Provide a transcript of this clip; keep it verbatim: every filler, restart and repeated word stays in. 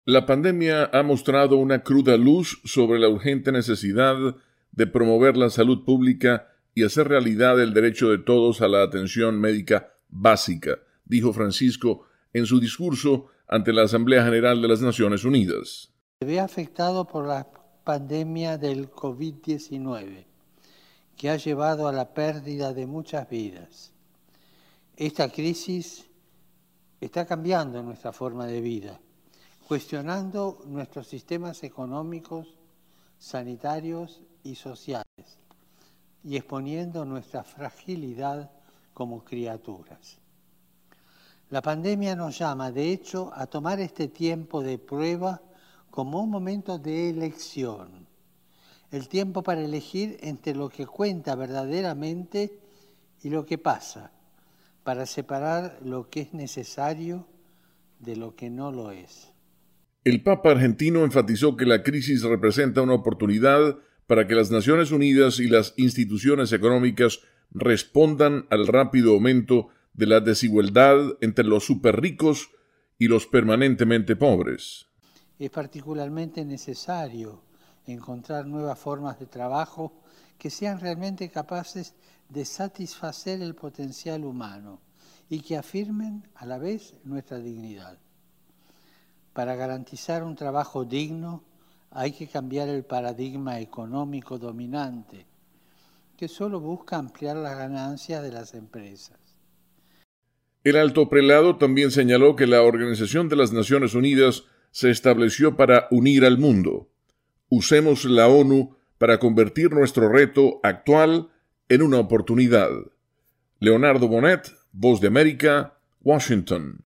La pandemia ha mostrado una cruda luz sobre la urgente necesidad de promover la salud pública y hacer realidad el derecho de todos a la atención médica básica, dijo Francisco en su discurso ante la Asamblea General de las Naciones Unidas. Se ve afectado por la pandemia del COVID diecinueve, que ha llevado a la pérdida de muchas vidas. Esta crisis está cambiando nuestra forma de vida, cuestionando nuestros sistemas económicos, sanitarios y sociales, y exponiendo nuestra fragilidad como criaturas. La pandemia nos llama, de hecho, a tomar este tiempo de prueba como un momento de elección, el tiempo para elegir entre lo que cuenta verdaderamente y lo que pasa, para separar lo que es necesario de lo que no lo es. El Papa argentino enfatizó que la crisis representa una oportunidad para que las Naciones Unidas y las instituciones económicas respondan al rápido aumento de la desigualdad entre los superricos y los permanentemente pobres. Es particularmente necesario encontrar nuevas formas de trabajo que sean realmente capaces de satisfacer el potencial humano y que afirmen a la vez nuestra dignidad. Para garantizar un trabajo digno hay que cambiar el paradigma económico dominante, que solo busca ampliar las ganancias de las empresas. El alto prelado también señaló que la Organización de las Naciones Unidas se estableció para unir al mundo. Usemos la ONU para convertir nuestro reto actual en una oportunidad. Leonardo Bonet, Voz de América, Washington.